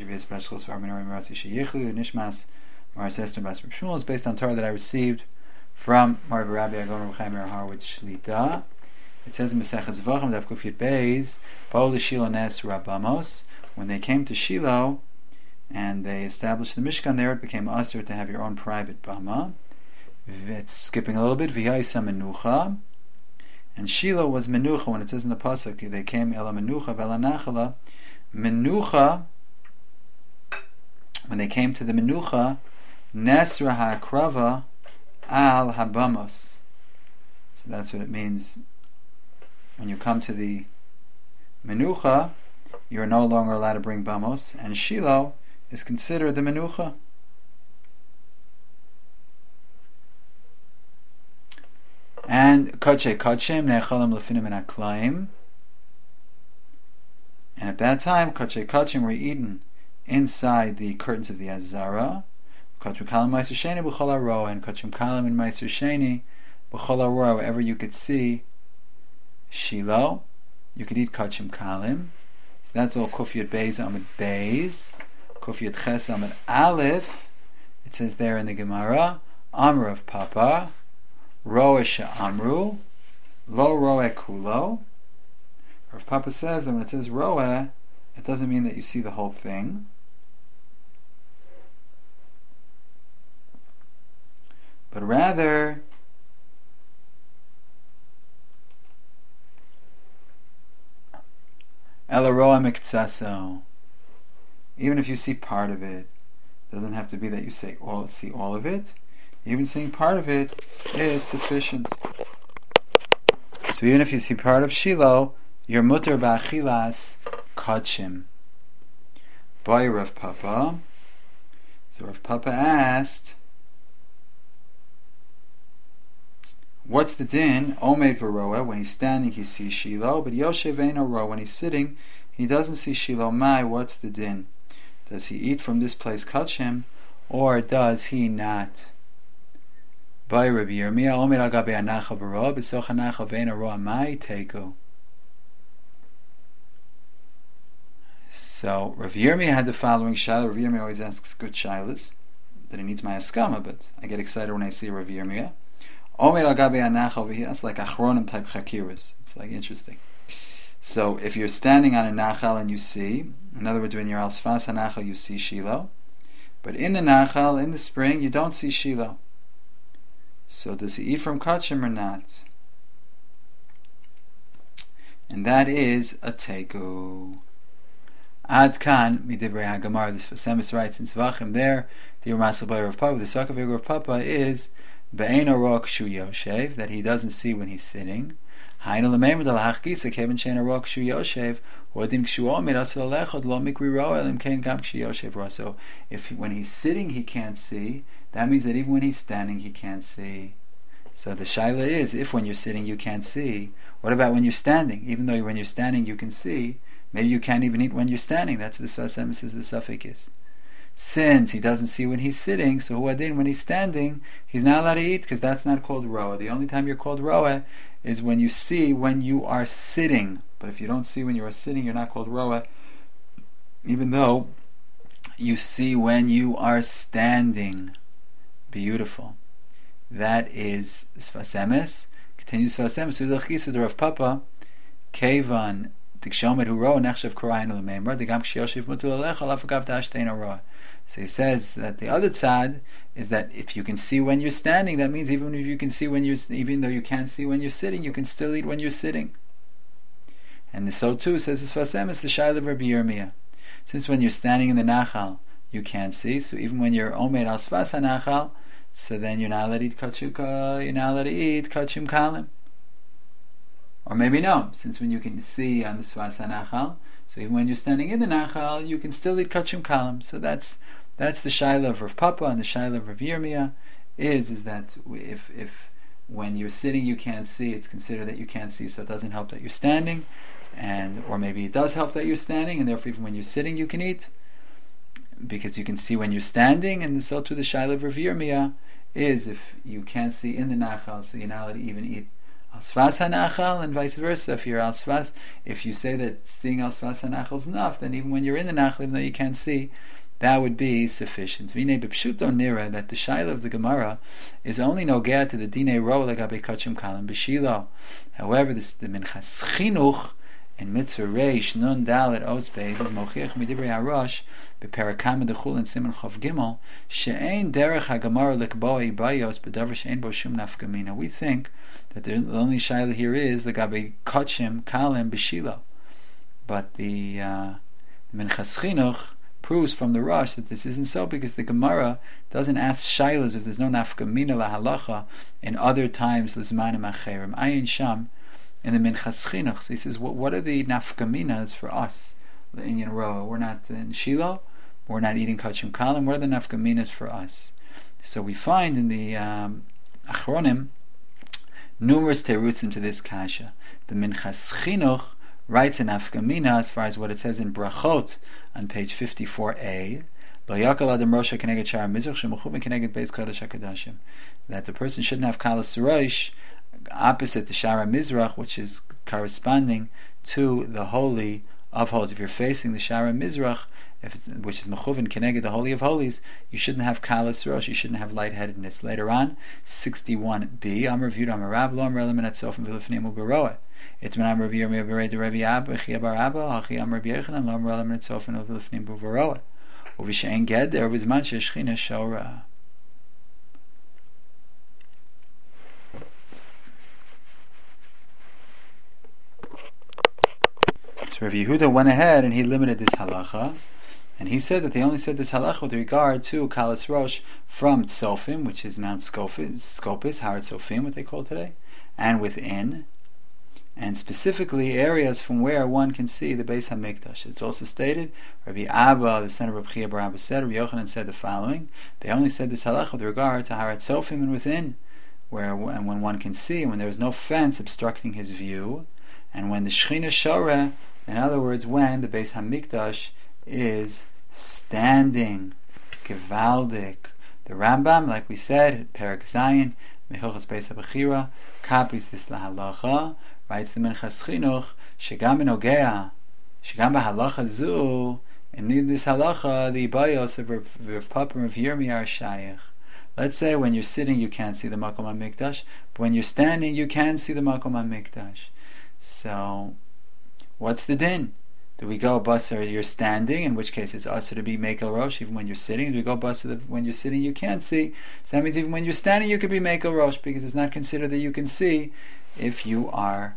be a special Svarminori Marasi Sheyichlu, Nishmas Maras Esther Bas Shmuel is based on Torah that I received from Marv Rabbi Agon Ruchaim Harwich Shlita. It says in Mesechus Zvachim Daf Kuf Yud Beis, Paul Shiloh Nes Rabamos. When they came to Shiloh and they established the Mishkan there, it became usher to have your own private bama. It's skipping a little bit. V'yaisa menucha. And Shiloh was menucha. When it says in the pasuk, they came ela menucha v'ela nachala. Menucha. When they came to the menucha, nesra ha'akrava al habamos. So that's what it means. When you come to the menucha, you are no longer allowed to bring bamos, and Shiloh is considered the menucha. And kache kachem ne'echalim lefinim and aklaim. And at that time, kache kachem were eaten inside the curtains of the azara. Kachem kalim ma'aser sheni b'chol haroa, and kachem kalim in ma'aser sheni b'chol haroa. Wherever you could see Shiloh, you could eat kachem kalim. So that's all Kuf Yud Beis Amud Beis. Kuf Yud Ches Amud Aleph. It says there in the Gemara, Amr of Papa, Roe She'amru, Lo Roe Kulo. Rav Papa says that when it says Roe, it doesn't mean that you see the whole thing. But rather, Ela Roa Miktsaso. Even if you see part of it, it doesn't have to be that you see all of it. Even seeing part of it is sufficient. So even if you see part of Shiloh, you're mutter ba'achilas kachim. By Rav Papa. So Rav Papa asked, what's the din? Omed v'roa, when he's standing he sees Shiloh, but Yoshev eino roa, when he's sitting he doesn't see Shiloh. Mai, what's the din? Does he eat from this place kachim, or does he not? By Rabbi Yirmiyah, Omed al gabe anacha v'roa, b'soch anacha v'eino roa, mai teiku. So Rav Yirmiyah had the following shaila. Rav Yirmiyah always asks good shailas that he needs my askama, but I get excited when I see Rav Yirmiyah. Omer al gabe anach over here, that's like achronim type chakiras. It's like interesting. So if you're standing on a nachal and you see, in other words, when you're al sfas hanachal, you see Shiloh, but in the nachal, in the spring, you don't see Shiloh. So does he eat from kachim or not? And that is a teiku. Ad kan midivrei hagamar. This Semis writes in Zvachim there, the Ramasal by Rav Papa, the Sakavig Rav Papa is Be'eino roa kshu yoshev, that he doesn't see when he's sitting. Hainu l'meimer del hachgisa kevin she'eino roa kshu yoshev, odim kshu omed asel alechod lo mikri roa elim kein gam kshu yoshev roa. So if when he's sitting he can't see, that means that even when he's standing he can't see. So the shaila is, if when you're sitting you can't see, what about when you're standing? Even though when you're standing you can see, maybe you can't even eat when you're standing. That's what the Sfas Emes says the suffix is. Since he doesn't see when he's sitting, so huadin, when he's standing, he's not allowed to eat, because that's not called roa. The only time you're called roa is when you see when you are sitting. But if you don't see when you are sitting, you're not called roa, even though you see when you are standing. Beautiful. That is Sfas Emes. Continues Sfas Emes. Udachisa de Rav Papa, Kevan Dikshomet hu roa nechshav korayin l'meimra degam k'shiyoshiv mutu l'alecha l'afagav dashtein roa. So he says that the other tzad is that if you can see when you're standing, that means even if you can see when even though you can't see when you're sitting, you can still eat when you're sitting. And so too says the Sfas Emes, the shaila of Rabbi Yirmiyah. Since when you're standing in the nachal, you can't see, so even when you're omed al sfas hanachal, so then you're not allowed to eat kachuka, you're not allowed to eat kachim kalim. Or maybe no, since when you can see on the sfas hanachal, so even when you're standing in the nachal, you can still eat kachim kalim. So that's the shaila of Rav Papa, and the shaila of Rav Yirmiyah is that if when you're sitting you can't see, it's considered that you can't see, so it doesn't help that you're standing, or maybe it does help that you're standing, and therefore even when you're sitting you can eat, because you can see when you're standing. And so too the shaila of Rav Yirmiyah is if you can't see in the nachal, so you're not allowed to even eat al svas hanachal, and vice versa. If you're al svas, if you say that seeing al svas hanachal is enough, then even when you're in the nachal, even though you can't see, that would be sufficient. V'nei b'pshuto nira, that the shaila of the Gemara is only nogea to the dinei ro legabe kachim kalim b'shilo. However, the Minchas Chinuch in Mitzvah Reish Nun Dalet Os Beis is mochiach midivrei Harosh b'perakam dechul and Siman Chav Gimel she'ein derech haGemara likboa ibayos b'davar she'ein bo shum nafkamina. We think that the only shaila here is legabe kachim kalim b'shilo, but the Minchas Chinuch proves from the Rosh that this isn't so, because the Gemara doesn't ask shailas if there's no nafkamina lahalacha in other times l'zmanim acherim. Ayin sham in the Minchas Chinuch. So he says, what are the nafkaminas for us in Roa? We're not in Shiloh, we're not eating kachim kalim. What are the nafkaminas for us? So we find in the Achronim numerous terutzim to this kasha. The Minchas Chinuch writes in nafkamina as far as what it says in Brachot on page 54a, that the person shouldn't have kalas rosh opposite the Shara Mizrach, which is corresponding to the Holy of Holies. If you're facing the Shara Mizrach, which is Mechuvin Keneged, the Holy of Holies, you shouldn't have kalas rosh, you shouldn't have lightheadedness. Later on, 61b, Amar Viud Amar Rab Lo Amar Elam Etzofim V'Lifnim U'Beroeh. Itman Amar Viud Amar Berei Derevi Abba Echia Bar Abba Hachi Amar B'Yechanan Lo Amar Elam Etzofim V'Lifnim U'Beroeh. U'Vishein Ged There was man Shechina Shora. So Rav Yehuda went ahead and he limited this halacha, and he said that they only said this halacha with regard to kalas rosh from Tzofim, which is Mount Scopus, Har Tzofim, what they call today, and within, and specifically areas from where one can see the Beis HaMikdash. It's also stated, Rabbi Abba, the son of Rabbi Chia bar Abba, said, Rabbi Yochanan said the following: they only said this halacha with regard to Har Tzofim and within, where and when one can see, when there is no fence obstructing his view, and when the Shechina Shoreh, in other words, when the Beis HaMikdash is standing, Gevaldik. The Rambam, like we said, Perek Zayin, Mechilchos Beis HaBechira, copies this lahalacha, writes the Minchas Chinuch, Shegam Benogea, Shegam Bahalacha Zu, and in this halacha, the Ibayos of Rav Papa and Rav Yirmi are Shayach. Let's say when you're sitting you can't see the Makom HaMikdash, but when you're standing you can see the Makom HaMikdash. So, what's the din? Do we go basar you're standing, in which case it's also to be mekel rosh even when you're sitting? Do we go basar when you're sitting you can't see? So that means even when you're standing you could be mekel rosh, because it's not considered that you can see. If you are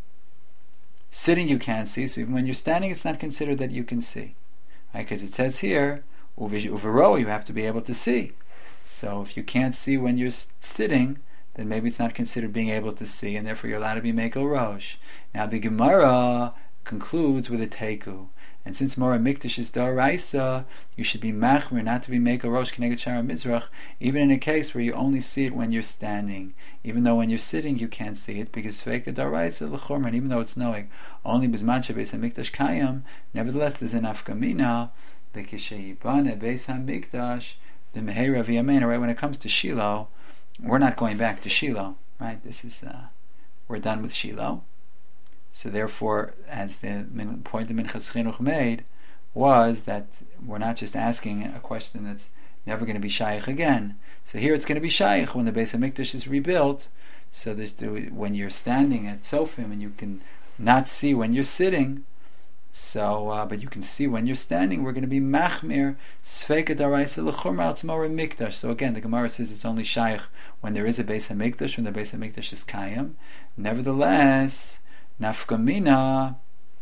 sitting you can't see, so even when you're standing it's not considered that you can see. Right? Because it says here, uvero, you have to be able to see. So if you can't see when you're sitting, then maybe it's not considered being able to see, and therefore you're allowed to be mekel rosh. Now the Gemara concludes with a teiku, and since Mora Mikdash is d'oraisa, you should be machmir not to be mekel rosh keneged Shara Mizrach, even in a case where you only see it when you're standing, even though when you're sitting you can't see it, because feika d'oraisa l'chorma, and even though it's knowing only b'zman shebeis hamikdash kayam, nevertheless there's an afkamina the kishayibane beis hamikdash the meheira v'yamein. Right, when it comes to Shiloh, we're not going back to Shiloh, right? This is we're done with Shiloh. So therefore, as the point the Minchas Chinuch made was that we're not just asking a question that's never going to be shaykh again. So here it's going to be shaykh when the Beis HaMikdash is rebuilt, so that when you're standing at Sofim and you can not see when you're sitting, so but you can see when you're standing, we're going to be machmir sfeika daraisa l'chorma al tzmora mikdash. So again, the Gemara says it's only shaykh when there is a Beis HaMikdash, when the Beis HaMikdash is kayam. Nevertheless, nafkamina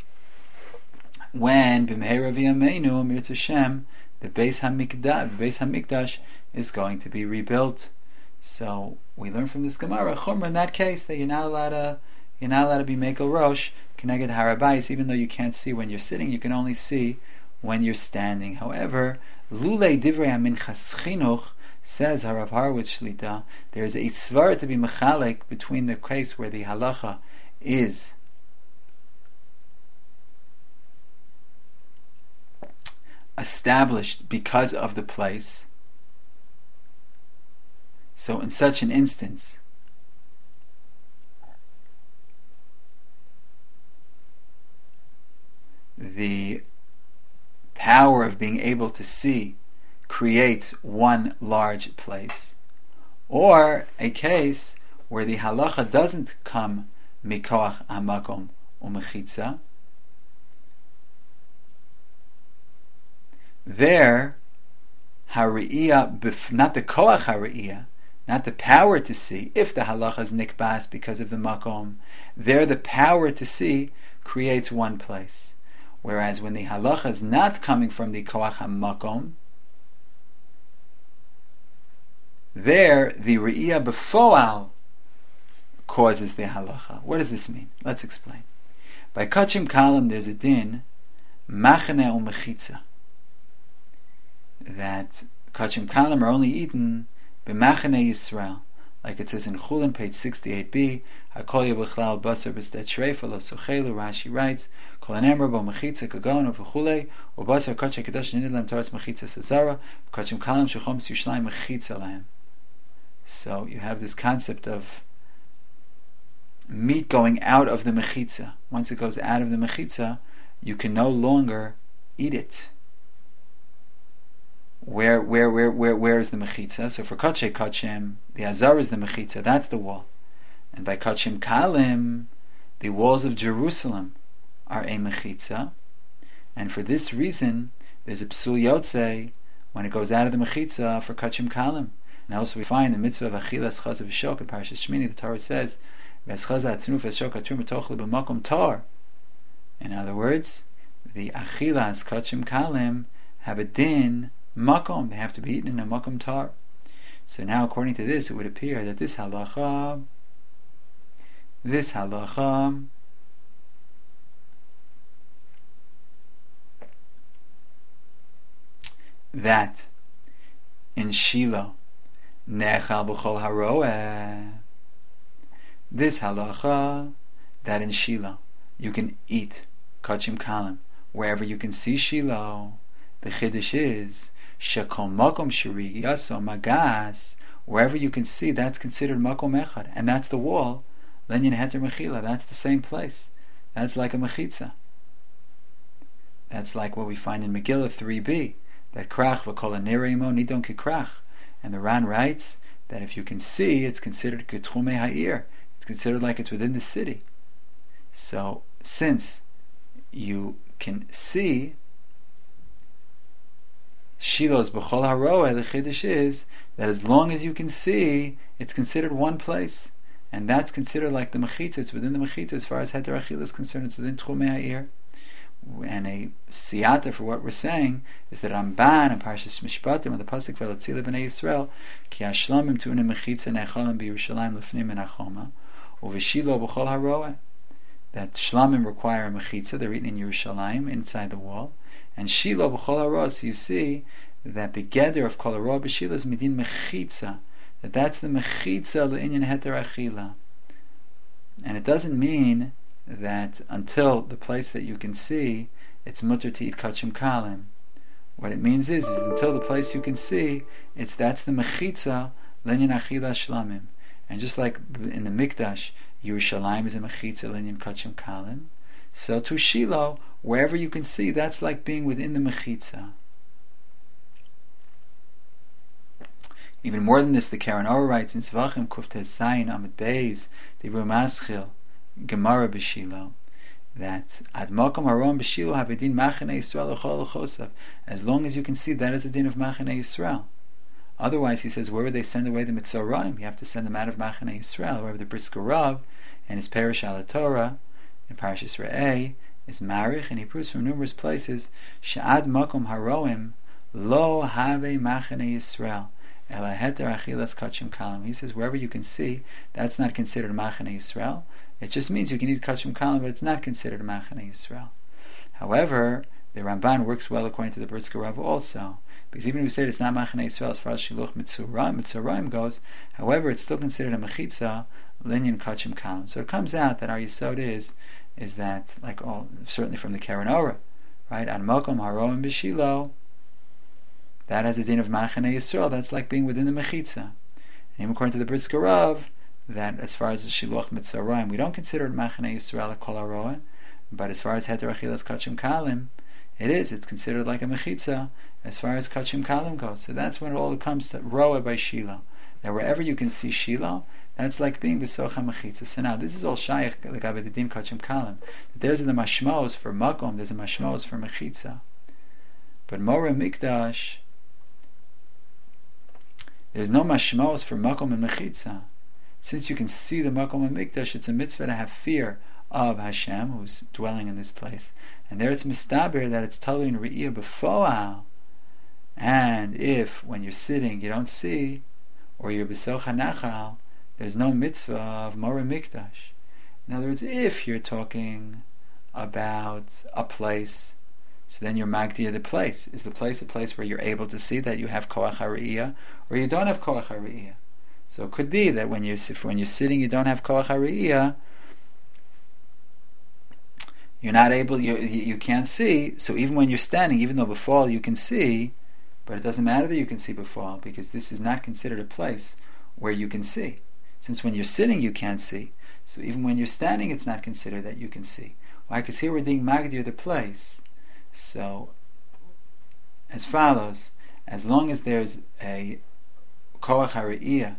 when b'meheira v'yameinu mir Hashem, the Beis HaMikdash is going to be rebuilt. So we learn from this Gemara chumra in that case that you're not allowed to be mekel rosh keneged harabais, even though you can't see when you're sitting, you can only see when you're standing. However, lulei divrei Minchas Chinuch, says Harav Harwitz Shlita, there is a svara to be mechalek between the case where the halacha is established because of the place. So in such an instance, power of being able to see creates one large place, or a case where the halacha doesn't come mikoach hamakom umechitza. There, hariyah, not the koach hariyah, not the power to see, if the halacha is nikbas because of the makom, there the power to see creates one place. Whereas when the halacha is not coming from the koach hamakom, there the re'iyah befoal causes the halacha. What does this mean? Let's explain. By kachim kalam there's a din machane umechitza, that kachim kalam are only eaten b'machane Yisrael, like it says in Chulin, page 68b. Hakol yebechlal basar b'stet shreifa lo sochelu. Rashi writes, Kol anemra bo mechitza kagon v'chulei u'basar kachim kedosh nidid lem taras mechitza sazara kachim kalam shechom s'yushlayim mechitza lahem. So you have this concept of meat going out of the mechitza. Once it goes out of the mechitza, you can no longer eat it. Where is the mechitza? So for kachim kachim, the azar is the mechitza. That's the wall. And by kachim kalim, the walls of Jerusalem are a mechitza. And for this reason, there's a psul yotze when it goes out of the mechitza for kachim kalim. And also we find the mitzvah of achilas chazav v'shok in Parashas Shmini. The Torah says, "V'eschaza atnuf v'shok atrum b'tochlu b'makom tar." In other words, the achilas kachim kalim have a din makom. They have to be eaten in a makom tar. So now, according to this, it would appear that this halacha, that in Shiloh nechal b'chol haroeh, this halacha that in Shiloh you can eat kachim kalim wherever you can see Shiloh. The chiddush is shekol makom shiri yaso magas, wherever you can see, that's considered makom echad, and that's the wall. Lenyan heter mechila, that's the same place. That's like a mechitza. That's like what we find in Megillah 3b, that krach v'kol anereimo nidon kikrach. And the Ran writes that if you can see, it's considered ketchume ha'ir. It's considered like it's within the city. So, since you can see, Shiloh's b'chol haroeh, the chiddush is that as long as you can see, it's considered one place. And that's considered like the mechitza. It's within the mechitza as far as heter achila is concerned. It's within tchumei ha'ir. And a siyata for what we're saying is that Ramban and Parshas Mishpatim with the pasuk v'lotzila b'nei Yisrael ki hashlamim tu'unim mechitza nechalim b'Yerushalayim lefnim and achoma uv'shilo b'chol haroeh, that shlamim require a mechitza, they're eaten in Yerushalayim inside the wall, and shilo b'chol haroeh. So you see that the geder of kol haroeh b'shilo is midin mechitza, that's the mechitza l'inyan heter achila. And it doesn't mean that until the place that you can see, it's mutter to eat kachim kalim. What it means is until the place you can see, that's the mechitza lenyan achila shlamim. And just like in the Mikdash, Yerushalayim is a mechitza lenyan kachim kalim, so to Shiloh, wherever you can see, that's like being within the mechitza. Even more than this, the Karen Orah writes in Zvachim Kuftes Zayin Amid Beis, the Rumaschil Gemara b'Shilo, that ad makom harom b'Shilo have a din machane Yisrael l'chol l'chosav. As long as you can see, that is a din of machane Yisrael. Otherwise, he says, where would they send away the Mitzoraim? You have to send them out of machane Yisrael. However, the Brisker Rav and his Perish al Torah in Parashas Re'eh is marich, and he proves from numerous places she'ad makom haroim lo have machane Yisrael. He says wherever you can see, that's not considered machane Yisrael. It just means you can eat kachim kalim, but it's not considered machane Yisrael. However, the Ramban works well according to the Brisker Rav also, because even if we say it's not machane Yisrael as far as shiluch mitzoraim goes, however, it's still considered a mechitza linyan kachim kalim. So it comes out that our yisod is that, like all, certainly from the Karen Orah, right? Ad makom haroim b'shilo, that has a din of machane Yisrael. That's like being within the mechitza. And according to the Brisker Rav, that as far as the shiluch mitzaraim, we don't consider it machane Yisrael kol haroeh, but as far as heter achilas kachim kalim, it's considered like a mechitza as far as kachim kalim goes. So that's when it all comes to roa by Shiloh. That wherever you can see Shiloh, that's like being b'socha mechitza. So now this is all shaykh like abedim kachim kalim. There's the mashmos for makom, there's a mashmos for mechitza. But Mora Mikdash, there's no mashmos for makom and mechitza. Since you can see the makom and mikdash, it's a mitzvah to have fear of Hashem, who's dwelling in this place. And there it's mistaber that it's totally in re'iyah b'fo'al. And if, when you're sitting, you don't see, or you're b'socha nachal, there's no mitzvah of Mora Mikdash. In other words, if you're talking about a place, so then you're magdir the place. Is the place a place where you're able to see that you have koach hariyah, or you don't have koach hariyah? So it could be that when you're sitting, you don't have koach hariyah. You're not able. You can't see. So even when you're standing, even though before you can see, but it doesn't matter that you can see before, because this is not considered a place where you can see. Since when you're sitting, you can't see. So even when you're standing, it's not considered that you can see. Why? Because here we're doing magdir the place. So, as follows: as long as there's a koach hariyah,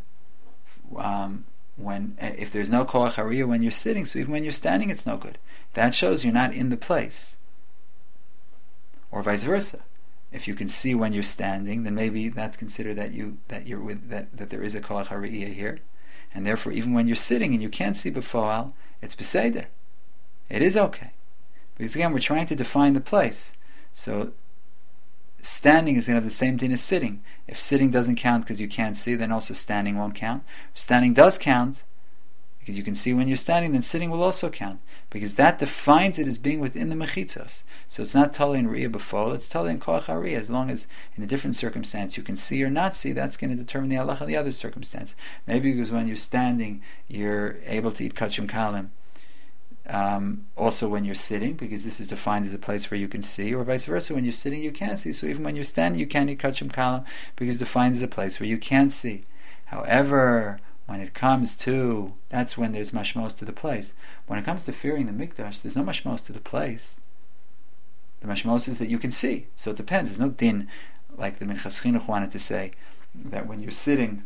if there's no koach hariyah when you're sitting, so even when you're standing, it's no good. That shows you're not in the place, or vice versa. If you can see when you're standing, then maybe that's considered that there is a koach hariyah here, and therefore even when you're sitting and you can't see b'foal, it's beseder. It is okay. Because again, we're trying to define the place. So, standing is going to have the same thing as sitting. If sitting doesn't count because you can't see, then also standing won't count. If standing does count, because you can see when you're standing, then sitting will also count. Because that defines it as being within the mechitzos. So it's not totally in re'iyah b'fol, it's totally in koach hariyah. As long as in a different circumstance you can see or not see, that's going to determine the halacha of the other circumstance. Maybe because when you're standing, you're able to eat kachim kalim. Also when you're sitting, because this is defined as a place where you can see, or vice versa, when you're sitting you can't see, so even when you're standing you can't eat kachim kalam, because it's defined as a place where you can't see. However, when it comes to, that's when there's mashmos to the place. When it comes to fearing the mikdash, there's no mashmos to the place. The mashmos is that you can see, so it depends. There's no din, like the Minchas Chinuch wanted to say, that when you're sitting,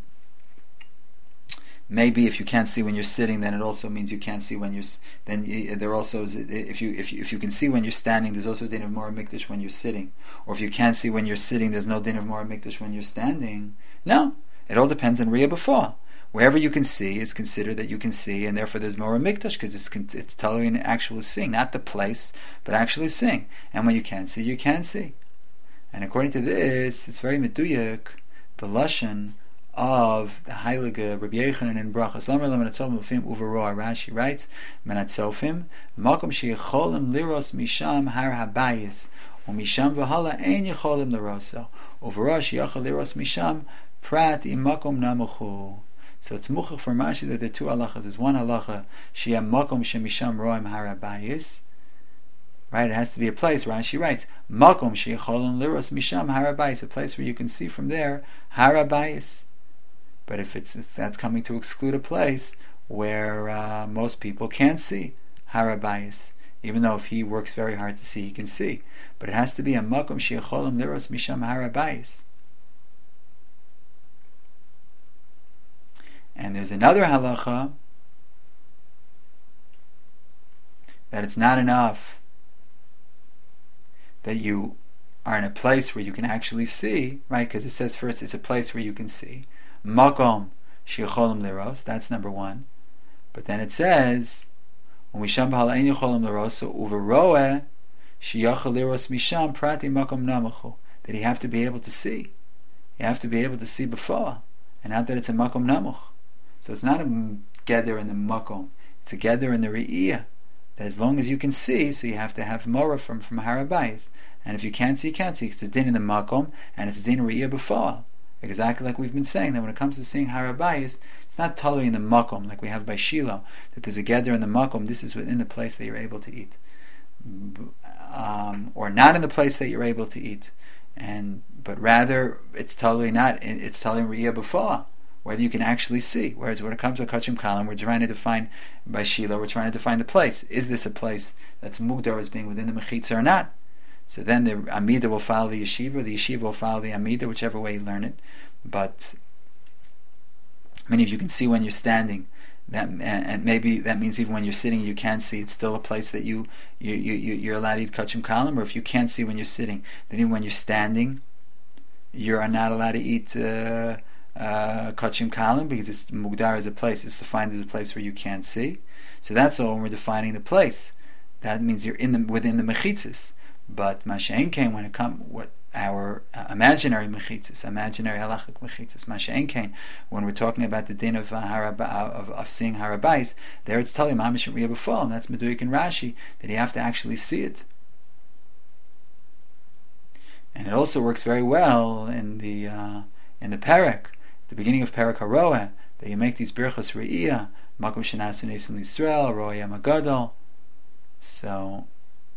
maybe if you can't see when you're sitting, then it also means you can't see when you're. Then there also is, if you can see when you're standing, there's also a din of Mora Mikdash when you're sitting. Or if you can't see when you're sitting, there's no din of Mora Mikdash when you're standing. No, it all depends on Riyah B'fal. Wherever you can see is considered that you can see, and therefore there's Mora Mikdash because it's totally actually seeing, not the place, but actually seeing. And when you can't see, you can't see. And according to this, it's very meduyak, the lashon of the Heilige Rabbi Yochanan in Brachos. Lamer lemenatzofim lefim uveroa. Rashi writes, menatzofim makom sheyecholim liros misham har habayis umisham v'hala ein yecholim liroso uveroa sheyachol liros misham prat imakom namuchu. So it's muchach for Rashi that there are two halachas. There's one halacha sheyem makom shemisham roim har habayis. Right, it has to be a place. Rashi writes, makom sheyecholim liros misham har habayis, a place where you can see from there har habayis. But if that's coming to exclude a place where most people can't see harabayis, even though if he works very hard to see, he can see. But it has to be a makom sheyecholim liros misham harabayis. And there's another halacha that it's not enough that you are in a place where you can actually see, right? Because it says first it's a place where you can see. Makom sheyecholim liros, that's number one. But then it says, umisham b'hala ein yecholim liros, so uveroeh sheyachol liros misham prati makom namachu, that you have to be able to see. You have to be able to see before, and not that it's a makom namuch. So it's not a geder in the makom, it's a geder in the re'iyah, that as long as you can see, so you have to have mora from harabayis. And if you can't see, you can't see. It's a din in the makom, and it's a din in re'iyah before. Exactly like we've been saying, that when it comes to seeing harabayis, it's not totally in the makom like we have by Shiloh, that there's a gather in the makom, this is within the place that you're able to eat, or not in the place that you're able to eat, but rather it's totally not. It's totally in riyah b'fa'ah, whether you can actually see. Whereas when it comes to kachim kalam, we're trying to define by Shiloh, we're trying to define the place. Is this a place that's mugdar as being within the mechitza or not? So then the Amida will follow the yeshiva will follow the Amida, whichever way you learn it. But many of you can see when you're standing, and maybe that means even when you're sitting you can't see. It's still a place that you're allowed to eat kachim kalim. Or if you can't see when you're sitting, then even when you're standing, you are not allowed to eat kachim kalim, because it's mugdar as a place. It's defined as a place where you can't see. So that's all when we're defining the place. That means you're within the mechitzas. But Masha'en came when it comes what our imaginary mechitzas, imaginary halachic mechitzas. Masha'en came when we're talking about the din of seeing harabais. There it's telling mamish riyah b'fol, and that's Meduik and Rashi, that you have to actually see it. And it also works very well in the Perek, the beginning of Perek Haroeh, that you make these birchas riyah, makom shenasu nesim l'Yisrael, roya magadol. So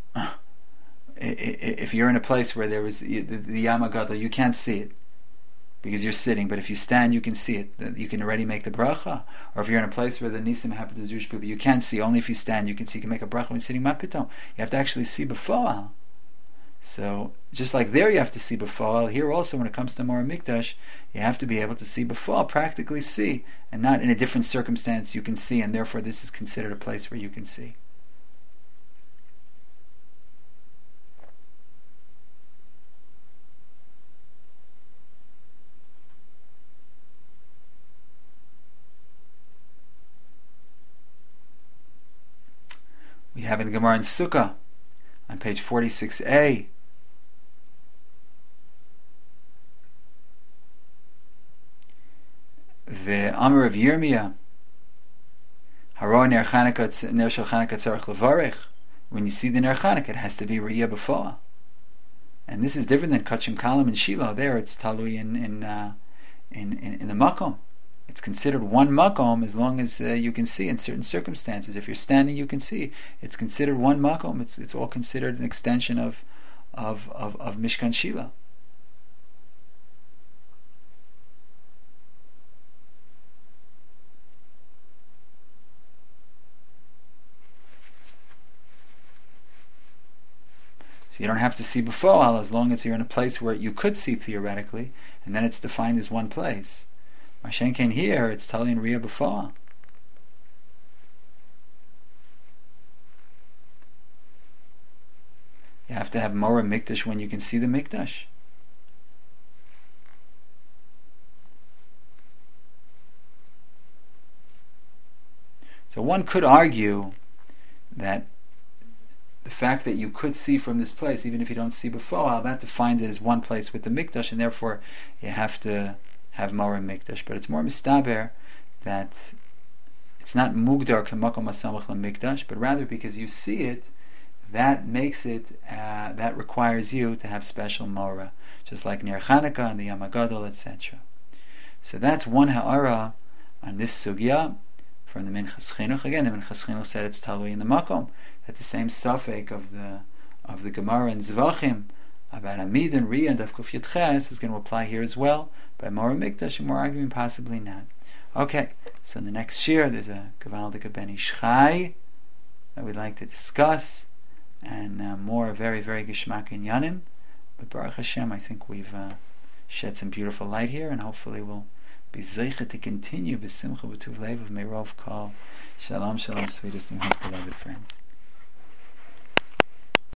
if you're in a place where there is the Yamagadol, you can't see it because you're sitting, but if you stand you can see it. You can already make the bracha. Or if you're in a place where the Nisim happen to Jewish people, you can't see. Only if you stand you can see. You can make a bracha when you're sitting mapitom. You have to actually see before. So just like there you have to see before, here also when it comes to Mora Mikdash, you have to be able to see before, practically see, and not in a different circumstance you can see, and therefore this is considered a place where you can see. We have in Gemara in Sukkah on page 46a. The Amar of Yirmiyah, Haro ner Chanukah ner shel Chanukah tzarich levarich. When you see the ner Chanukah, it has to be riyah before. And this is different than kachim kalim and Shiloh. There, it's talui in the makom. It's considered one makom as long as you can see in certain circumstances. If you're standing, you can see. It's considered one makom. It's all considered an extension of Mishkan Shiloh. So you don't have to see before as long as you're in a place where you could see theoretically, and then it's defined as one place. Mashenken here, it's telling Riyah before. You have to have Mora Mikdash when you can see the Mikdash. So one could argue that the fact that you could see from this place, even if you don't see before, that defines it as one place with the Mikdash, and therefore you have to have Mora Mikdash. But it's more mistaber that it's not mugdar k'makom hasamach l'mikdash, but rather because you see it, that makes it, that requires you to have special Mora, just like Ner Chanukah and the Yom HaGadol, etc. So that's one ha'ara on this sugya from the Minchas Chinuch. Again, the Minchas Chinuch said it's talui in the makom, that the same suffix of the Gemara in Zvachim about Amid and Riyah and Daf Kuf Yud Ches is going to apply here as well by Mora Mikdash, and we're arguing possibly not. Okay, so in the next shir there's a Gavaldik Ben Ish Chai that we'd like to discuss, and more very, very Geshmak in Yanim. But Baruch Hashem, I think we've shed some beautiful light here, and hopefully we'll be zeicha to continue b'simcha b'tuv lev of Meirov Kol. Shalom, shalom, sweetest and most beloved friend.